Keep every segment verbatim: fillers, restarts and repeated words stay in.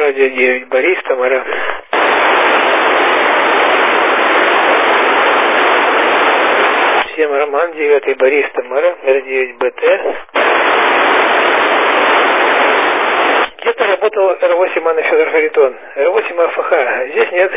радио девять, Борис, Тамара. Всем Роман, девятый, Борис, Тамара, эр девять бэ тэ. Где-то работал эр восемь Анна Федор Харитон. эр восемь а эф ха. Здесь нет.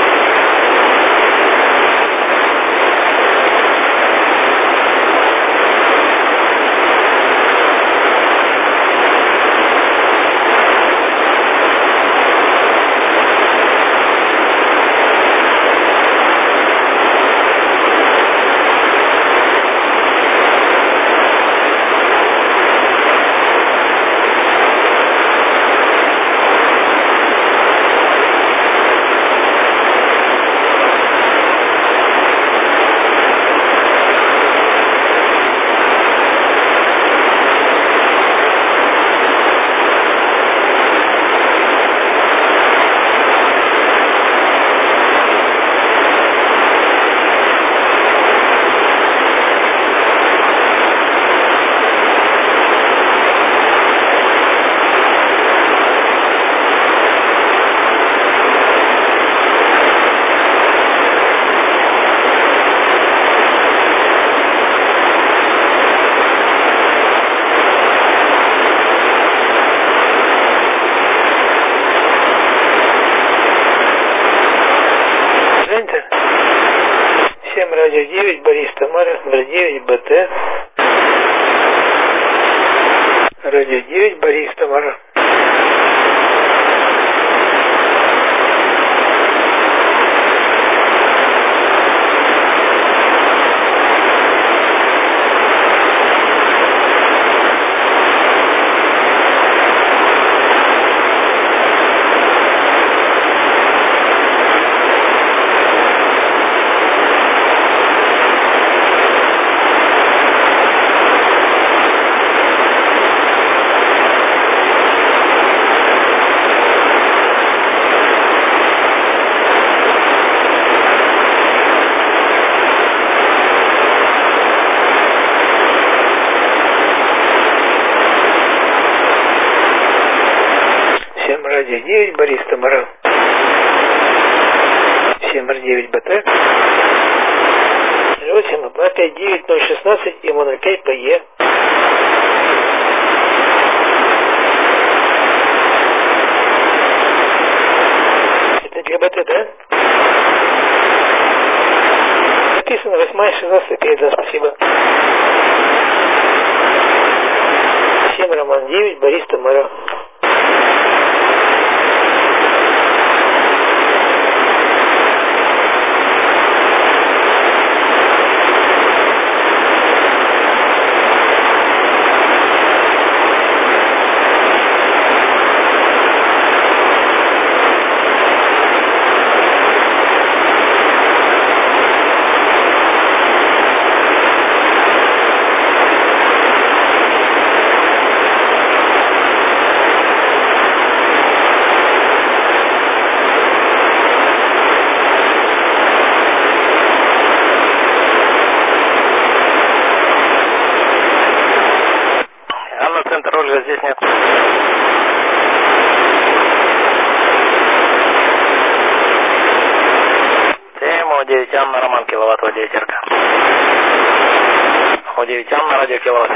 Радио девять, Борис, Тамара, эр девять бэ тэ. Радио девять, Борис, Тамара. Радио девять, Борис, Тамара. семь эр девять бэ тэ. восемь а пять девять ноль шестнадцать и ноль пять пэ е. Это для бэ тэ, да? Написано восьмая шестнадцать пять, да, спасибо. семь Роман девять, Борис, Тамара. Ольга, здесь нет. Тема девять Анна, Роман, киловатт, О девять Рк. О девять Анна, радио киловатт.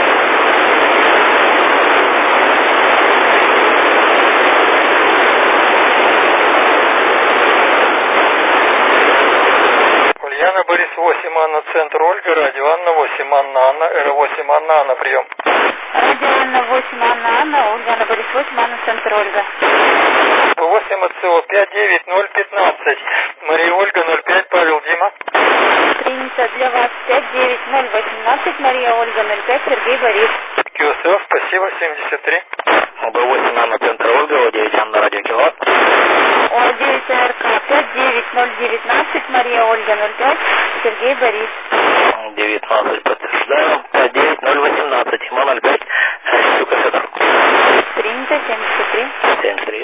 Ульяна, Борис, восемь Анна, центр Ольга, радио Анна, восемь Анна, Анна, эр восемь Анна, Анна, прием. Радио Анна, восемь Анна, Анна, Ульяна, Борис, восемь Анна, центр Ольга. восемь АЦО, пять девять ноль пятнадцать, Мария Ольга, ноль пять, Павел, Дима. Принято для вас пять девять ноль восемнадцать, Мария Ольга, ноль пять, Сергей, Борис. ку эс эф, спасибо, семьдесят три. бэ восемь Анна, центр Ольга, О девять Анна, радио киловатт. О девять РК, пять девять ноль девятнадцать, Мария Ольга, ноль пять, Сергей, Борис. девятнадцать, подтверждаю, пять девять ноль восемнадцать, Имо ноль пять, Щука Федор. Принято, семьдесят три. семьдесят три.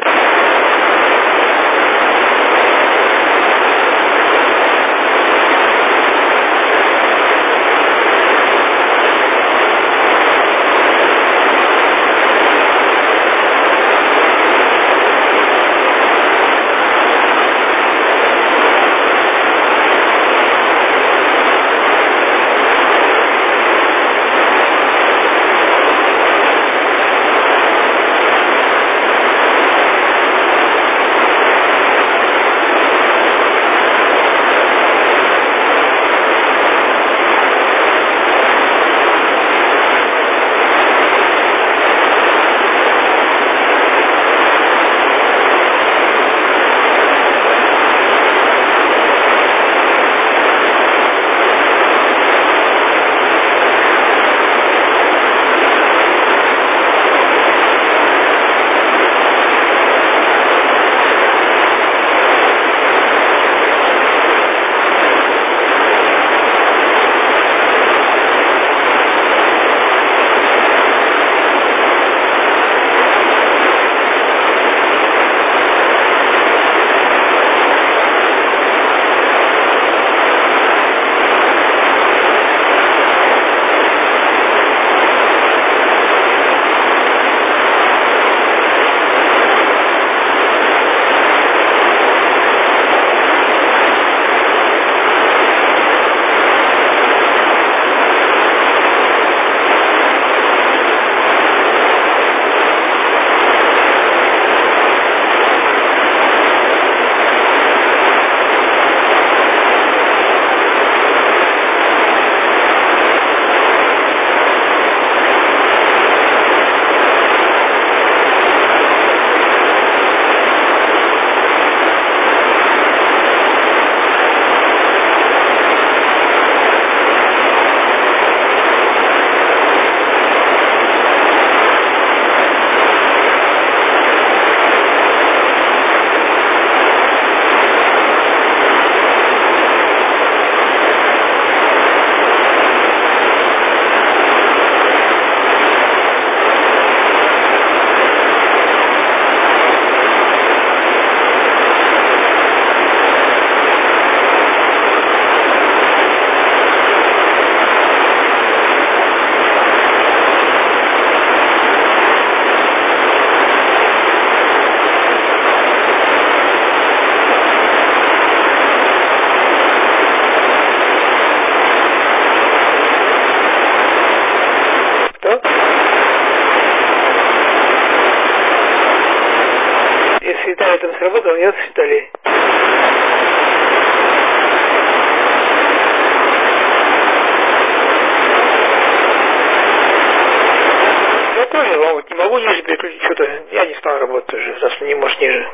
с Виталием там сработал, нет, с Виталием? Я тоже, вот, не могу ниже переключить, что-то я не стал работать уже, раз не можешь ниже.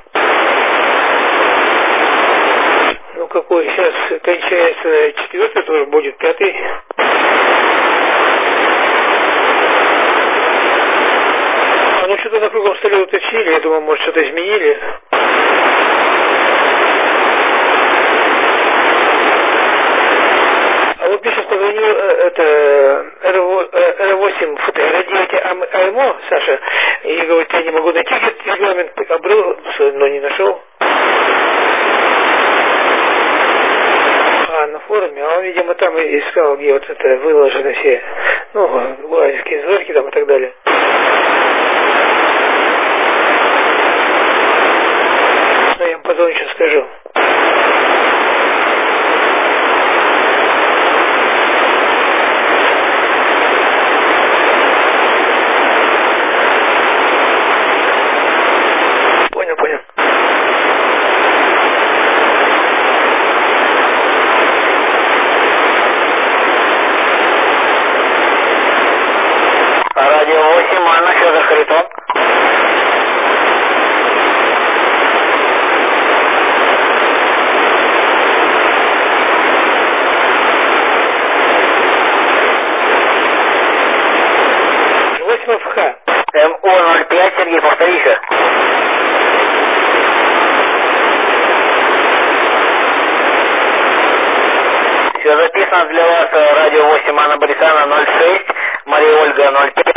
Ну какой сейчас кончается четвертый, тоже будет пятый. А ну что-то на круглом столе уточнили, я думаю, может что-то изменили. А вот пишет, позвонил это эр восемь фото, эр девять АМО, Саша, и говорит, я не могу найти этот регламент, обрыл, но не нашел. А, на форуме, а он, видимо, там искал, где вот это выложено все, ну, лазерские зорки там и так далее. Ну, я ему позвоню, сейчас скажу. Понял, понял. Радио восемь, Анна, что за Харитон? восемь эф ха. эм о ноль пять, Сергей, повтори-ка. Все записано для вас, радио восемь, Анна Борисовна ноль шесть, Мария Ольга ноль пять.